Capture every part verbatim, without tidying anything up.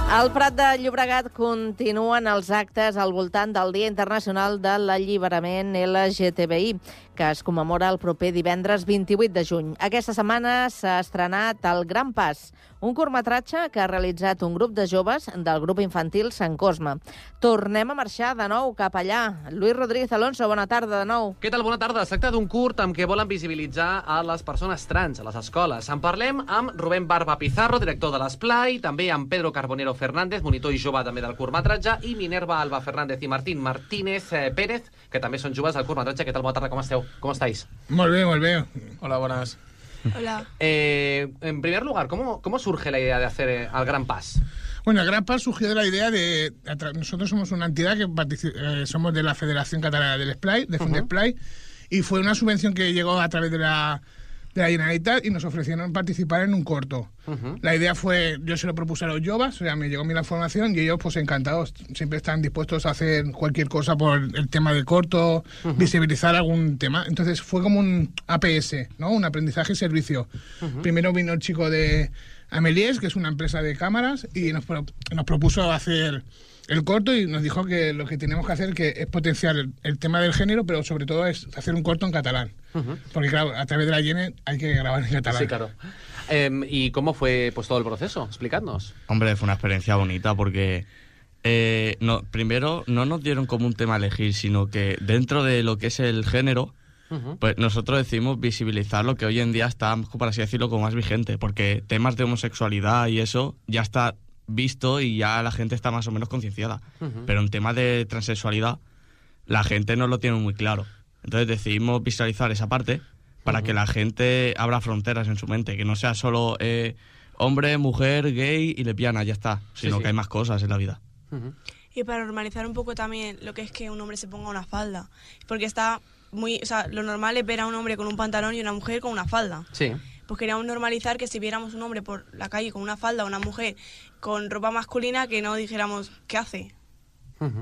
Al Prat de Llobregat continuen els actes al voltant del Dia Internacional de l'Alliberament L G T B I, que es commemora el proper divendres vint-i-vuit de juny. Aquesta setmana s'ha estrenat El Gran Pas, un curtmetratge que ha realitzat un grup de joves del grup infantil Sant Cosme. Tornem a marxar de nou cap allà. Lluís Rodríguez Alonso, bona tarda de nou. Què tal? Bona tarda. Es tracta d'un curt amb què volen visibilitzar a les persones trans a les escoles. En parlem amb Rubén Barba Pizarro, director de l'Esplai, també amb Pedro Carbonero Fernández, monitor i jove també del curtmetratge, i Minerva Alba Fernández i Martín Martínez eh, Pérez, que també són joves del curtmetratge. Què tal? Bona tarda, com esteu? ¿Cómo estáis? Muy bien, muy bien. Hola, buenas. Hola. Eh, en primer lugar, ¿cómo, ¿cómo surge la idea de hacer eh, El Gran Pas? Bueno, el Gran Pas surgió de la idea de... Nosotros somos una entidad que eh, somos de la Federación Catalana del Esplai, de Fundesplai, uh-huh. y fue una subvención que llegó a través de la, de la Generalitat y nos ofrecieron participar en un corto. Uh-huh. La idea fue, yo se lo propuse a los Jovas, o sea, me llegó a mí la información y ellos pues encantados, siempre están dispuestos a hacer cualquier cosa por el tema del corto, uh-huh. visibilizar algún tema. Entonces fue como un A P S, ¿no? Un aprendizaje y servicio. Uh-huh. Primero vino el chico de Amelies, que es una empresa de cámaras, y nos, pro, nos propuso hacer el corto y nos dijo que lo que tenemos que hacer que es potenciar el, el tema del género, pero sobre todo es hacer un corto en catalán. Uh-huh. Porque claro, a través de la Yene hay que grabar en catalán. Sí, claro. Eh, ¿Y cómo fue pues todo el proceso? Explicadnos. Hombre, fue una experiencia bonita porque eh, no, primero no nos dieron como un tema a elegir, sino que dentro de lo que es el género, uh-huh. pues nosotros decidimos visibilizar lo que hoy en día está, por así decirlo, como más vigente, porque temas de homosexualidad y eso ya está visto y ya la gente está más o menos concienciada. Uh-huh. Pero en temas de transexualidad la gente no lo tiene muy claro. Entonces decidimos visualizar esa parte para uh-huh. que la gente abra fronteras en su mente, que no sea solo eh, hombre, mujer, gay y lesbiana, ya está, sino sí, sí. que hay más cosas en la vida. Uh-huh. Y para normalizar un poco también lo que es que un hombre se ponga una falda, porque está muy, o sea, lo normal es ver a un hombre con un pantalón y una mujer con una falda. Sí. Pues queríamos normalizar que si viéramos un hombre por la calle con una falda o una mujer con ropa masculina, que no dijéramos ¿qué hace? Uh-huh.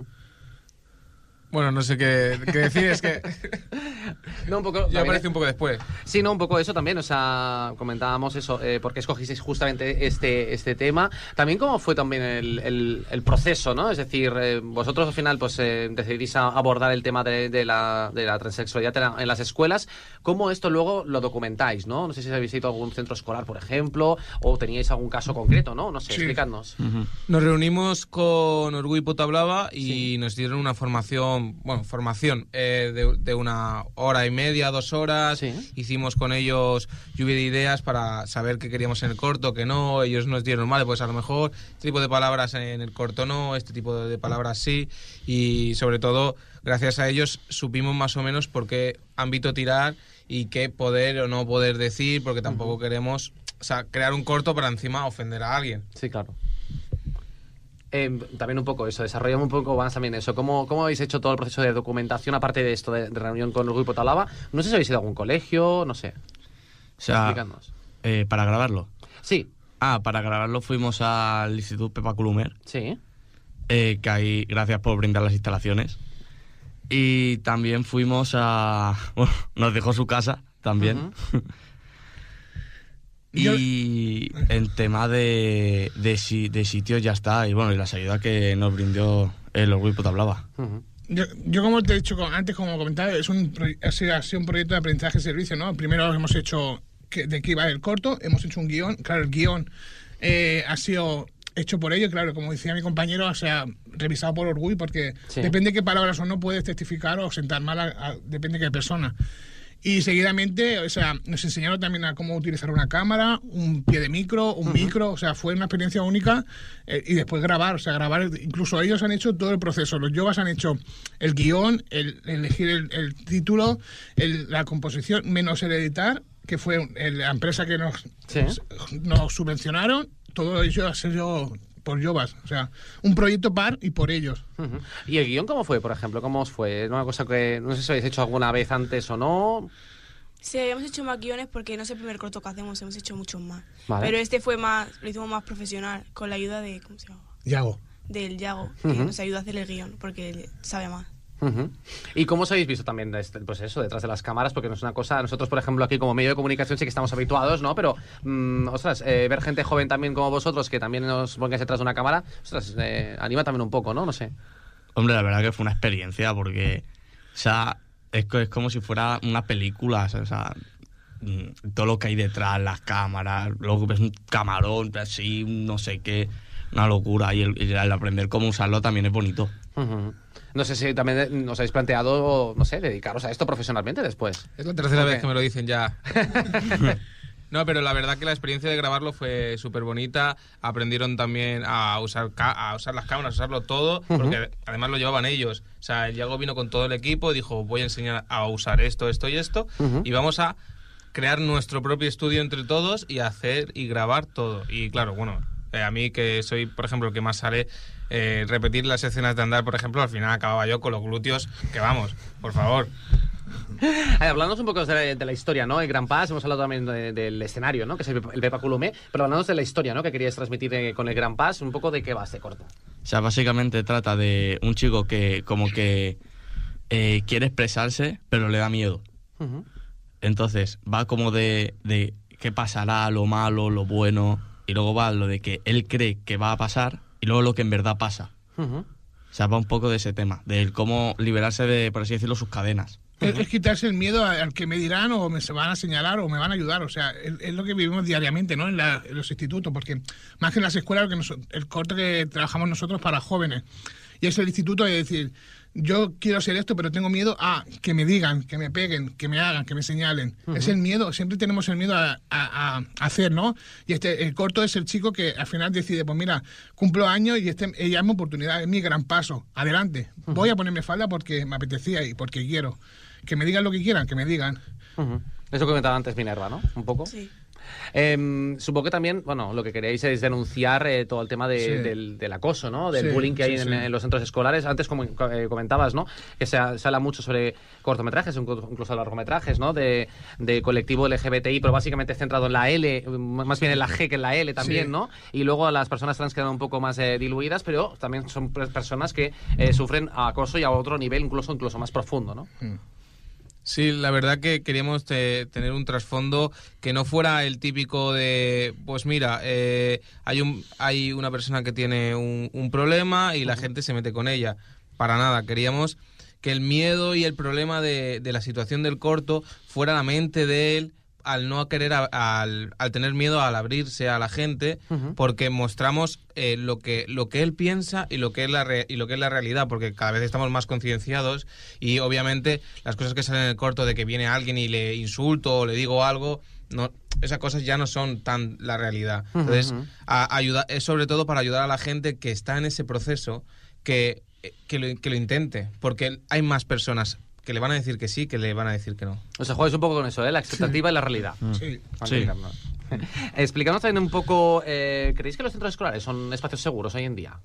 Bueno, no sé qué, qué decir, es que... No, un poco... Ya aparece un poco después. Sí, no, un poco eso también, o sea, comentábamos eso, eh, porque escogisteis justamente este, este tema. También cómo fue también el, el, el proceso, ¿no? Es decir, eh, vosotros al final pues eh, decidís a abordar el tema de, de, la, de la transexualidad en las escuelas. ¿Cómo esto luego lo documentáis, no? No sé si habéis ido a algún centro escolar, por ejemplo, o teníais algún caso concreto, ¿no? No sé, sí. Explicadnos. Uh-huh. Nos reunimos con Orgullo y Pota Blava y sí. nos dieron una formación bueno, formación eh, de, de una hora y media, dos horas. Sí. Hicimos con ellos lluvia de ideas para saber qué queríamos en el corto, qué no. Ellos nos dieron, vale, pues a lo mejor este tipo de palabras en el corto no, este tipo de palabras sí. Y sobre todo, gracias a ellos supimos más o menos por qué ámbito tirar y qué poder o no poder decir, porque tampoco uh-huh. queremos, o sea, crear un corto para encima ofender a alguien. Sí, claro. Eh, también un poco eso, desarrollamos un poco más también eso. ¿Cómo, cómo habéis hecho todo el proceso de documentación, aparte de esto, de, de reunión con el grupo Talaba? No sé si habéis ido a algún colegio, no sé. O sea, eh, ¿para grabarlo? Sí. Ah, para grabarlo fuimos al Instituto Pepa Colomer. Sí. Eh, que ahí, gracias por brindar las instalaciones. Y también fuimos a... Bueno, nos dejó su casa también. Uh-huh. Y en tema de, de, de sitios ya está. Y bueno, y las ayudas que nos brindó el Orgullo Pota Blava. Uh-huh. Yo, yo, como te he dicho antes, como comentaba, es un, ha sido un proyecto de aprendizaje y servicio, ¿no? Primero hemos hecho que, de qué iba el corto, hemos hecho un guión. Claro, el guión eh, ha sido hecho por ello, claro, como decía mi compañero, o sea, revisado por Orgullo, porque sí. depende de qué palabras o no puedes testificar o sentar mal, a, a, depende de qué persona. Y seguidamente, o sea, nos enseñaron también a cómo utilizar una cámara, un pie de micro, un uh-huh. micro, o sea, fue una experiencia única. Eh, y después grabar, o sea, grabar, incluso ellos han hecho todo el proceso. Los Jovas han hecho el guión, el, el elegir el, el título, el, la composición, menos el editar, que fue el, la empresa que nos, ¿sí? nos subvencionaron. Todo ello ha sido por Jovas, o sea, un proyecto par y por ellos. Uh-huh. ¿Y el guión cómo fue, por ejemplo? ¿Cómo os fue? ¿Una cosa que no sé si habéis hecho alguna vez antes o no? Sí, habíamos hecho más guiones porque no es el primer corto que hacemos, hemos hecho muchos más. Vale. Pero este fue más, lo hicimos más profesional, con la ayuda de, ¿cómo se llama? Yago. Del Yago, que uh-huh. nos ayuda a hacer el guión, porque sabe más. Uh-huh. ¿Y cómo os habéis visto también pues eso, detrás de las cámaras? Porque no es una cosa, nosotros por ejemplo aquí como medio de comunicación sí que estamos habituados, ¿no? Pero, mmm, ostras, eh, ver gente joven también como vosotros que también nos pongáis detrás de una cámara, ostras, eh, anima también un poco, ¿no? No sé. Hombre, la verdad que fue una experiencia porque, o sea, es, es como si fuera una película, o sea, todo lo que hay detrás, las cámaras, luego ves un camarón, así, no sé qué, una locura, y el, y el aprender cómo usarlo también es bonito. Uh-huh. No sé si también os habéis planteado, no sé, dedicaros a esto profesionalmente después. Es la tercera Okay. vez que me lo dicen ya. No, pero la verdad que la experiencia de grabarlo fue súper bonita. Aprendieron también a usar a usar las cámaras, a usarlo todo, uh-huh. porque además lo llevaban ellos. O sea, Yago vino con todo el equipo y dijo, voy a enseñar a usar esto, esto y esto, uh-huh. y vamos a crear nuestro propio estudio entre todos y hacer y grabar todo. Y claro, bueno, eh, a mí que soy, por ejemplo, el que más sale, eh, repetir las escenas de andar, por ejemplo, al final acababa yo con los glúteos, que vamos, por favor. Eh, hablándonos un poco de la, de la historia, ¿no? El Gran Pass, hemos hablado también de, del escenario, ¿no? Que es el, el Pepa Colomé, pero hablándonos de la historia, ¿no? Que queríais transmitir eh, con el Gran Pass, un poco de qué va este corto. O sea, básicamente trata de un chico que como que eh, quiere expresarse, pero le da miedo. Uh-huh. Entonces va como de, de qué pasará, lo malo, lo bueno, y luego va lo de que él cree que va a pasar y luego lo que en verdad pasa. Uh-huh. O sea, va un poco de ese tema, de cómo liberarse de, por así decirlo, sus cadenas. Es, es quitarse el miedo al que me dirán o me se van a señalar o me van a ayudar. O sea, es, es lo que vivimos diariamente, ¿no? En, la, en los institutos, porque más que en las escuelas, lo que nos, el corte que trabajamos nosotros para jóvenes. Y es el instituto de decir, yo quiero hacer esto, pero tengo miedo a que me digan, que me peguen, que me hagan, que me señalen. Uh-huh. Es el miedo, siempre tenemos el miedo a, a, a hacer, ¿no? Y este el corto es el chico que al final decide, pues mira, cumplo años y este ella es mi oportunidad, es mi gran paso. Adelante, uh-huh. voy a ponerme falda porque me apetecía y porque quiero. Que me digan lo que quieran, que me digan. Uh-huh. Eso que comentaba antes Minerva, ¿no? Un poco. Sí. Eh, supongo que también, bueno, lo que queréis es denunciar eh, todo el tema de, sí. del, del acoso, ¿no? Del sí, bullying que sí, hay sí. En, en los centros escolares. Antes, como eh, comentabas, ¿no? Que se, se habla mucho sobre cortometrajes, incluso largometrajes, ¿no? De, de colectivo L G B T I, pero básicamente centrado en la L, más bien en la G que en la L también, sí. ¿no? Y luego las personas trans quedan un poco más eh, diluidas, pero también son personas que eh, sufren acoso y a otro nivel, incluso, incluso más profundo, ¿no? Mm. Sí, la verdad que queríamos te, tener un trasfondo que no fuera el típico de, pues mira, eh, hay un hay una persona que tiene un, un problema y la uh-huh. gente se mete con ella. Para nada, queríamos que el miedo y el problema de, de la situación del corto fuera la mente de él al no querer, a, al, al tener miedo al abrirse a la gente, uh-huh. porque mostramos eh, lo que lo que él piensa y lo que es la re, y lo que es la realidad, porque cada vez estamos más concienciados y obviamente las cosas que salen en el corto de que viene alguien y le insulto o le digo algo, no, esas cosas ya no son tan la realidad. Uh-huh. Entonces, a, ayuda, es sobre todo para ayudar a la gente que está en ese proceso que, que, lo, que lo intente, porque hay más personas que le van a decir que sí, que le van a decir que no. O sea, juegas un poco con eso, ¿eh? La expectativa sí. y la realidad. Sí. sí. Explícanos también un poco, eh, ¿creéis que los centros escolares son espacios seguros hoy en día?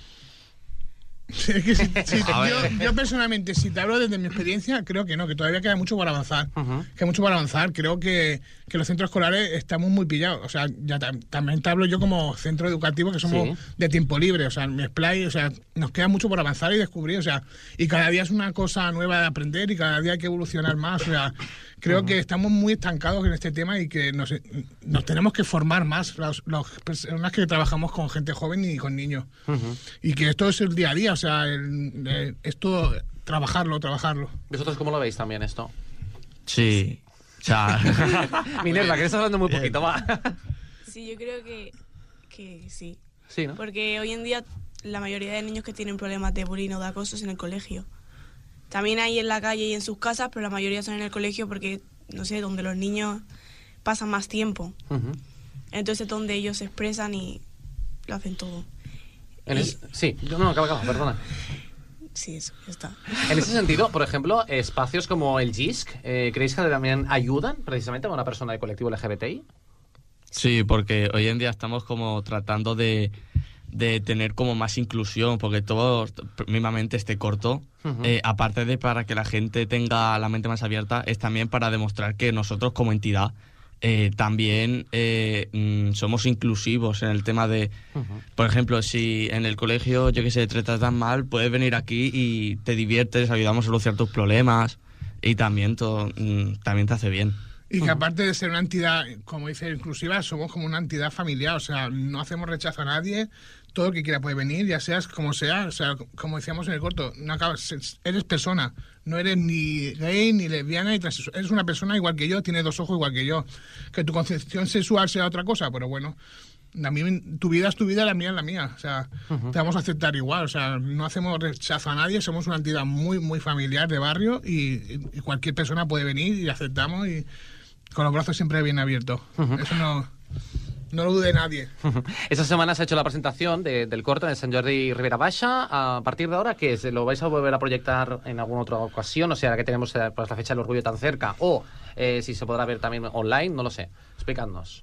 Sí, que si, si, yo, yo personalmente, si te hablo desde mi experiencia, creo que no, que todavía queda mucho por avanzar. Uh-huh. Que mucho por avanzar. Creo que, que los centros escolares estamos muy pillados. O sea, ya tam, también te hablo yo como centro educativo, que somos sí. de tiempo libre. O sea, mi Splay, o sea, nos queda mucho por avanzar y descubrir. O sea, y cada día es una cosa nueva de aprender y cada día hay que evolucionar más. O sea, creo uh-huh. que estamos muy estancados en este tema y que nos, nos tenemos que formar más las personas que trabajamos con gente joven y con niños. Uh-huh. Y que esto es el día a día. O sea, el, el, esto, trabajarlo, trabajarlo. ¿Vosotros cómo lo veis también esto? Sí. O sea... Minerva, que estás hablando muy poquito, va. Sí, yo creo que, que sí. Sí, ¿no? Porque hoy en día la mayoría de niños que tienen problemas de bullying o de acoso es en el colegio. También hay en la calle y en sus casas, pero la mayoría son en el colegio porque, no sé, donde los niños pasan más tiempo. Uh-huh. Entonces es donde ellos se expresan y lo hacen todo. En y... es... Sí, no, no, acaba, acaba, perdona. Sí, eso, ya está. En ese sentido, por ejemplo, espacios como el G I S C, eh, ¿creéis que también ayudan precisamente a una persona del colectivo L G B T I? Sí, porque hoy en día estamos como tratando de, de tener como más inclusión, porque todo, mismamente este corto, uh-huh. eh, aparte de para que la gente tenga la mente más abierta, es también para demostrar que nosotros como entidad eh, también eh, mm, somos inclusivos en el tema de, uh-huh. por ejemplo, si en el colegio, yo que sé, te tratan mal, puedes venir aquí y te diviertes, ayudamos a solucionar tus problemas y también, todo, mm, también te hace bien. Y que aparte de ser una entidad, como dice, inclusiva, somos como una entidad familiar, o sea, no hacemos rechazo a nadie, todo el que quiera puede venir, ya seas como sea, o sea, como decíamos en el corto, no acabas, eres persona, no eres ni gay, ni lesbiana, ni transexual, eres una persona igual que yo, tienes dos ojos igual que yo. Que tu concepción sexual sea otra cosa, pero bueno, a mí, tu vida es tu vida, la mía es la mía, o sea, uh-huh. te vamos a aceptar igual, o sea, no hacemos rechazo a nadie, somos una entidad muy, muy familiar de barrio y, y cualquier persona puede venir y aceptamos y con los brazos siempre bien abiertos. Uh-huh. Eso no... No lo dude nadie. Esta semana se ha hecho la presentación de, del corto en el Sant Jordi Ribera Baixa. A partir de ahora, ¿qué es? ¿Lo vais a volver a proyectar en alguna otra ocasión? O sea, que tenemos eh, pues, la fecha del orgullo tan cerca. O eh, si se podrá ver también online, no lo sé. Explicadnos.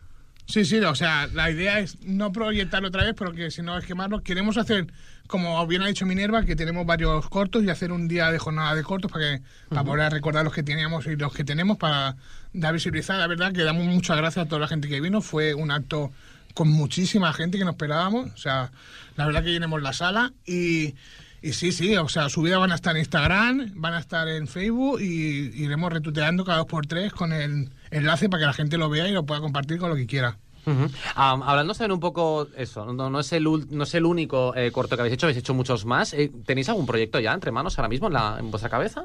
Sí, sí, o sea, la idea es no proyectarlo otra vez, porque si no es quemarlo. Queremos hacer, como bien ha dicho Minerva, que tenemos varios cortos y hacer un día de jornada de cortos para, que, uh-huh. para poder recordar los que teníamos y los que tenemos para dar visibilidad. La verdad que damos muchas gracias a toda la gente que vino. Fue un acto con muchísima gente que nos esperábamos. O sea, la verdad que llenemos la sala y... Y sí, sí, o sea, subidas van a estar en Instagram, van a estar en Facebook y iremos retuiteando cada dos por tres con el enlace para que la gente lo vea y lo pueda compartir con lo que quiera. Uh-huh. Um, hablando también un poco, eso, no, no, es, el, no es el único eh, corto que habéis hecho, habéis hecho muchos más. Eh, ¿Tenéis algún proyecto ya entre manos ahora mismo en, la, en vuestra cabeza?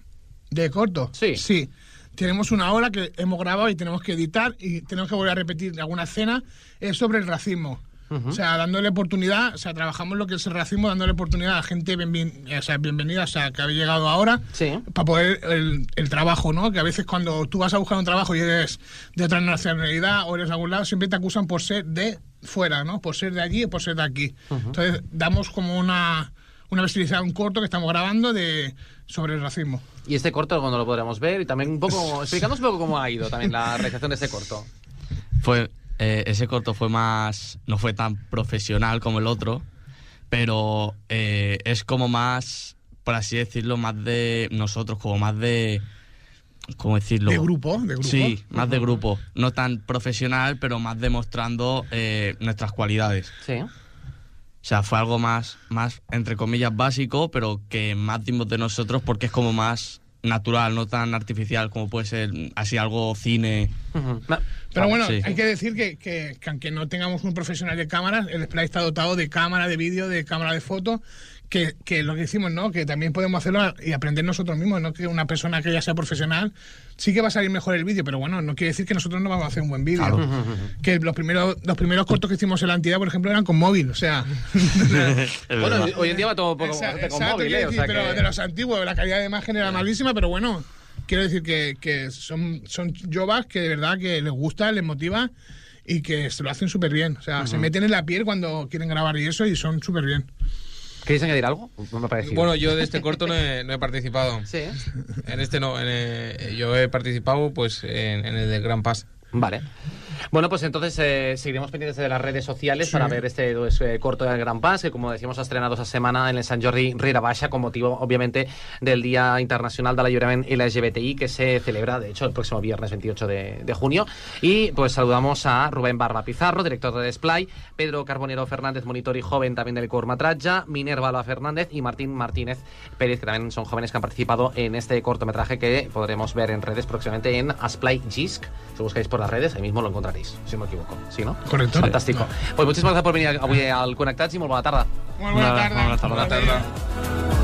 ¿De corto? Sí. Sí. Tenemos una obra que hemos grabado y tenemos que editar y tenemos que volver a repetir alguna escena, es sobre el racismo. Uh-huh. O sea, dándole oportunidad, o sea, trabajamos lo que es el racismo, dándole oportunidad a la gente bien, o sea, bienvenida, o sea, que había llegado ahora, sí. para poder el, el trabajo, ¿no? Que a veces cuando tú vas a buscar un trabajo y eres de otra nacionalidad o eres de algún lado, siempre te acusan por ser de fuera, ¿no? Por ser de allí o por ser de aquí. Uh-huh. Entonces, damos como una, una visibilidad, un corto que estamos grabando de sobre el racismo. ¿Y este corto cuándo lo podremos ver? Y también un poco, explicadnos un poco cómo ha ido también la realización de este corto. Fue... Eh, ese corto fue más... no fue tan profesional como el otro, pero eh, es como más, por así decirlo, más de nosotros, como más de... ¿cómo decirlo? ¿De grupo? ¿De grupo? Sí, más de grupo. No tan profesional, pero más demostrando eh, nuestras cualidades. Sí. O sea, fue algo más, más, entre comillas, básico, pero que más dimos de nosotros porque es como más natural, no tan artificial como puede ser así algo cine. Uh-huh. Pero bueno, sí. hay que decir que, que, que aunque no tengamos un profesional de cámaras, el Splay está dotado de cámara de vídeo, de cámara de foto, que, que lo que decimos, ¿no? Que también podemos hacerlo y aprender nosotros mismos, no que una persona que ya sea profesional sí que va a salir mejor el vídeo, pero bueno, no quiere decir que nosotros no vamos a hacer un buen vídeo. Claro. Que los primeros los primeros cortos que hicimos en la entidad, por ejemplo, eran con móvil, o sea... Bueno, hoy en día va todo un poco Exacto, con móvil, ¿eh? O decir, sea pero que... de los antiguos, la calidad de imagen era malísima, pero bueno, quiero decir que, que son, son jovas que de verdad que les gusta, les motiva y que se lo hacen súper bien. O sea, uh-huh. se meten en la piel cuando quieren grabar y eso y son súper bien. ¿Queréis añadir algo? No me ha parecido. Bueno, yo de este corto no he, no he participado. Sí. En este no. En el, yo he participado pues en, en el del Gran Pass. Vale. Bueno, pues entonces eh, seguiremos pendientes de las redes sociales sí. para ver este pues, eh, corto del Gran Pass, que como decíamos ha estrenado esta semana en el Sant Jordi Ribera Baixa con motivo, obviamente, del Día Internacional de l'Alliberament L G B T I, que se celebra, de hecho, el próximo viernes veintiocho de, de junio. Y pues saludamos a Rubén Barba Pizarro, director de Display, Pedro Carbonero Fernández, monitor y joven también del cortometraje, Minerva Alba Fernández y Martín Martínez Pérez, que también son jóvenes que han participado en este cortometraje que podremos ver en redes próximamente en Asplay Gisc. Si buscáis por las redes, ahí mismo lo encontraréis, si no me equivoco. ¿Sí, no? Correcto. Fantástico. Pues muchísimas gracias por venir avui al Connectats i molt bona tarda. Molt bona tarda. Bona tarda. Bona tarda.